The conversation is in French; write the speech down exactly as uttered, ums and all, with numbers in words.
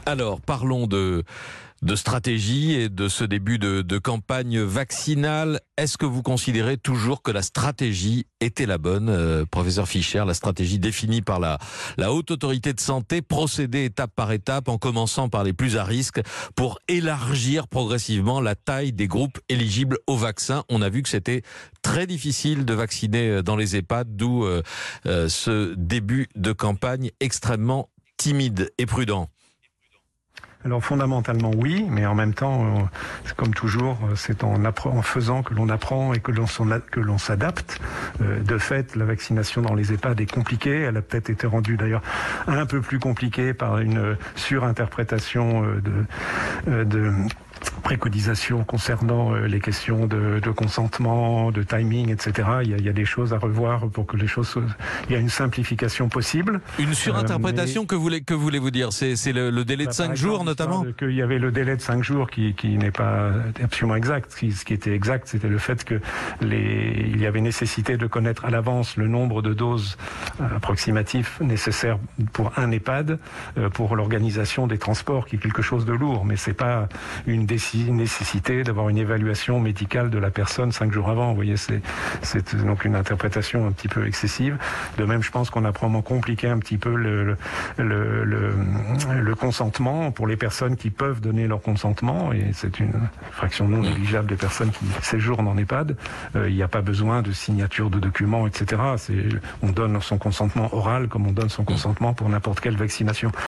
Alors, parlons de, de stratégie et de ce début de, de campagne vaccinale. Est-ce que vous considérez toujours que la stratégie était la bonne, euh, professeur Fischer, la stratégie définie par la, la Haute Autorité de Santé, procéder étape par étape en commençant par les plus à risque pour élargir progressivement la taille des groupes éligibles au vaccin? On a vu que c'était très difficile de vacciner dans les EHPAD, d'où euh, euh, ce début de campagne extrêmement timide et prudent. Alors fondamentalement oui, mais en même temps, euh, comme toujours, c'est en, en faisant que l'on apprend et que l'on, que l'on s'adapte. Euh, de fait, la vaccination dans les EHPAD est compliquée. Elle a peut-être été rendue d'ailleurs un peu plus compliquée par une surinterprétation euh, de... Euh, de préconisations concernant les questions de, de consentement, de timing, et cetera. Il y, a, il y a des choses à revoir pour que les choses... Il y a une simplification possible. Une surinterprétation, euh, mais, que, voulez, que voulez-vous dire? C'est, c'est le, le délai bah, de cinq jours, notamment? Qu'il y avait le délai de cinq jours qui, qui n'est pas absolument exact. Ce qui, ce qui était exact, c'était le fait que les, il y avait nécessité de connaître à l'avance le nombre de doses approximatif nécessaires pour un EHPAD, euh, pour l'organisation des transports, qui est quelque chose de lourd. Mais c'est pas une nécessité d'avoir une évaluation médicale de la personne cinq jours avant. Vous voyez, c'est, c'est donc une interprétation un petit peu excessive. De même, je pense qu'on a probablement compliqué un petit peu le, le, le, le consentement pour les personnes qui peuvent donner leur consentement, et c'est une fraction non négligeable des personnes qui séjournent en EHPAD. Euh, il n'y a pas besoin de signature de documents, et cetera. C'est, on donne son consentement oral comme on donne son consentement pour n'importe quelle vaccination.